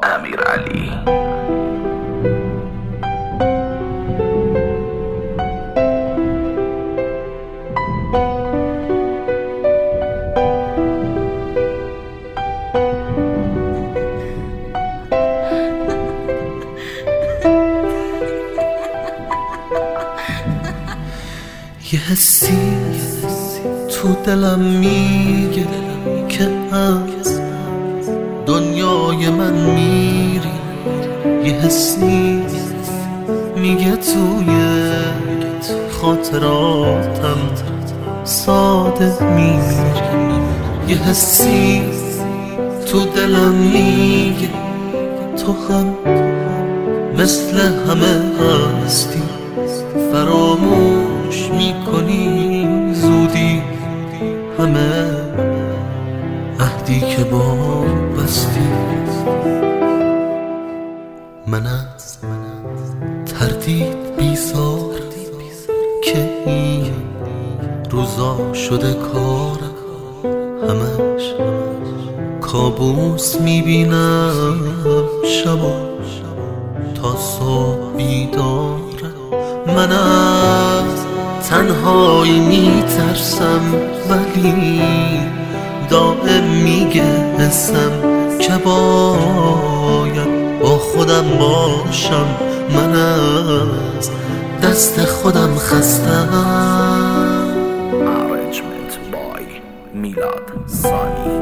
امیرعلی. یه حسی تو دلم میگه که از دنیای من میری. یه حسی میگه توی خاطراتم ساده میمیری. یه حسی تو دلم میگه تو هم مثل همه هستی، فراموش میکنی زودی همه عهدی که با بستی. من از تردید بیزارم که این روزا شده کارم، همش کابوس میبینم شبا تا صبح بیدارم. من از تنهایی میترسم ولی دائم میگه حسم که باید با خودم باشم. من از دست خودم خستم. Arrangement by میلاد ثانی.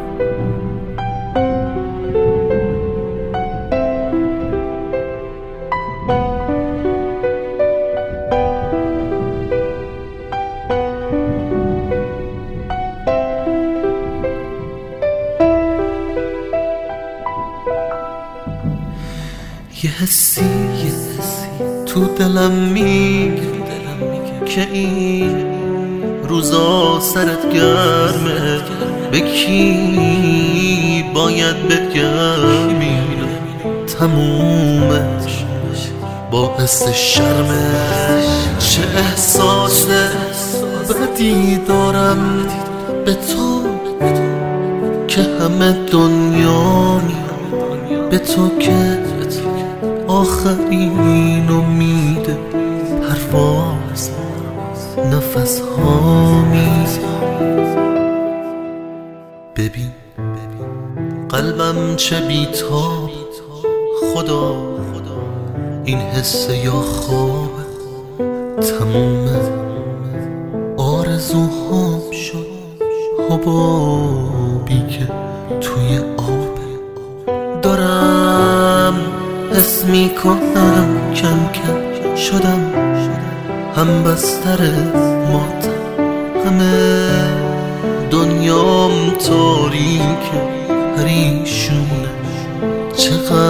یه حسی تو دلم میگه که این روزا سرت گرمه، به کی باید بگم اینو تمومش باعث شرمه. چه احساس بدی دارم به تو که همه دنیا به تو که آخرین امید پرواز نفس ها میزن. ببین قلبم چه بیتاب، خدا این حس یا خواب تموم آرزوهام شد حبابی که توی آب. دارم حس میکنم کم کم شدم هم بستر ماتم، همه دنیام تاریکه پریشونه. چقدر